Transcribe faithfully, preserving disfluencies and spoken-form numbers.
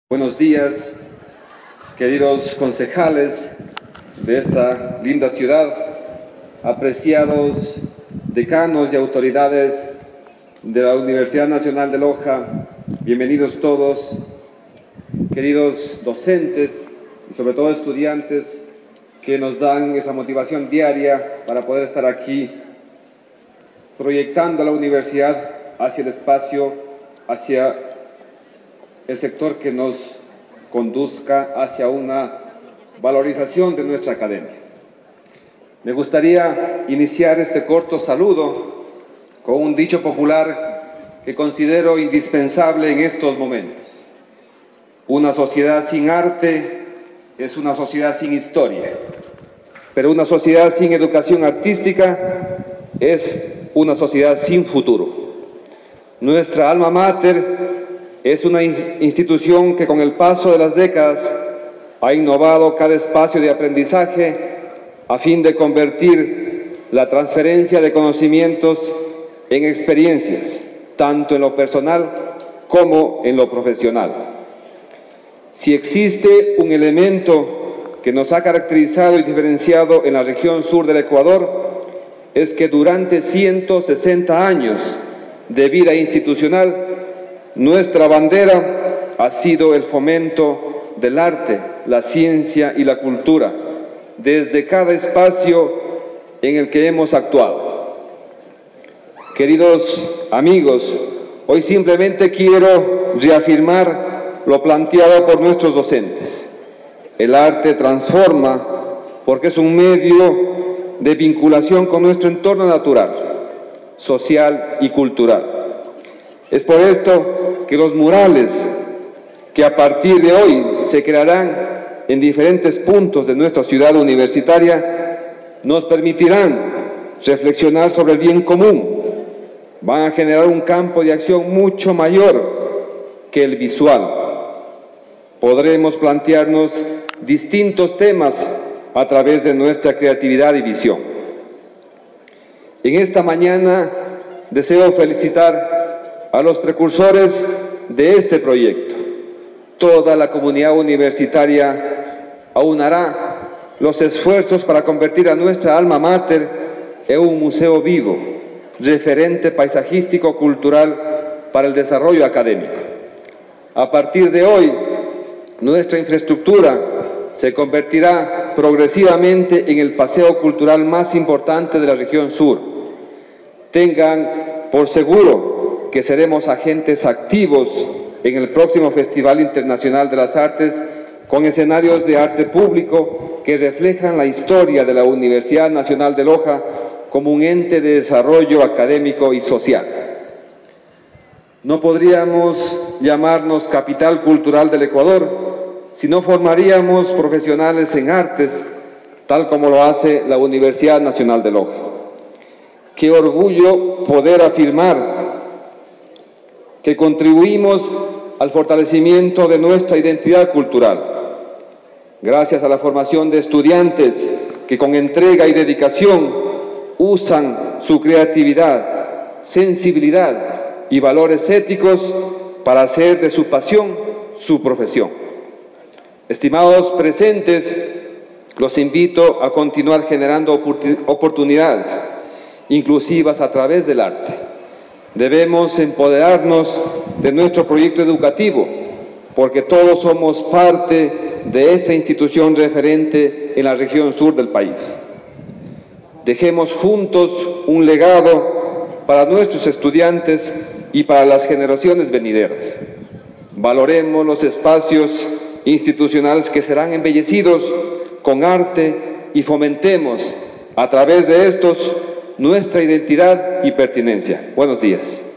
Buenos días, queridos concejales de esta linda ciudad, apreciados decanos y autoridades de la Universidad Nacional de Loja, bienvenidos todos, queridos docentes y sobre todo estudiantes que nos dan esa motivación diaria para poder estar aquí proyectando a la universidad hacia el espacio, hacia el sector que nos conduzca hacia una valorización de nuestra academia. Me gustaría iniciar este corto saludo con un dicho popular que considero indispensable en estos momentos. Una sociedad sin arte es una sociedad sin historia, pero una sociedad sin educación artística es una sociedad sin futuro. Nuestra alma mater es una institución que con el paso de las décadas ha innovado cada espacio de aprendizaje a fin de convertir la transferencia de conocimientos en experiencias, tanto en lo personal como en lo profesional. Si existe un elemento que nos ha caracterizado y diferenciado en la región sur del Ecuador, es que durante ciento sesenta años de vida institucional, nuestra bandera ha sido el fomento del arte, la ciencia y la cultura, desde cada espacio en el que hemos actuado. Queridos amigos, hoy simplemente quiero reafirmar lo planteado por nuestros docentes. El arte transforma porque es un medio de vinculación con nuestro entorno natural, social y cultural. Es por esto que los murales que a partir de hoy se crearán en diferentes puntos de nuestra ciudad universitaria nos permitirán reflexionar sobre el bien común. Van a generar un campo de acción mucho mayor que el visual. Podremos plantearnos distintos temas a través de nuestra creatividad y visión. En esta mañana deseo felicitar a los precursores de este proyecto. Toda la comunidad universitaria aunará los esfuerzos para convertir a nuestra alma mater en un museo vivo, referente paisajístico cultural para el desarrollo académico. A partir de hoy, nuestra infraestructura se convertirá progresivamente en el paseo cultural más importante de la región sur. Tengan por seguro que seremos agentes activos en el próximo Festival Internacional de las Artes con escenarios de arte público que reflejan la historia de la Universidad Nacional de Loja como un ente de desarrollo académico y social. No podríamos llamarnos capital cultural del Ecuador si no formaríamos profesionales en artes, tal como lo hace la Universidad Nacional de Loja. Qué orgullo poder afirmar que contribuimos al fortalecimiento de nuestra identidad cultural, gracias a la formación de estudiantes que con entrega y dedicación usan su creatividad, sensibilidad y valores éticos para hacer de su pasión su profesión. Estimados presentes, los invito a continuar generando oportunidades inclusivas a través del arte. Debemos empoderarnos de nuestro proyecto educativo, porque todos somos parte de esta institución referente en la región sur del país. Dejemos juntos un legado para nuestros estudiantes y para las generaciones venideras. Valoremos los espacios institucionales que serán embellecidos con arte y fomentemos a través de estos nuestra identidad y pertinencia. Buenos días.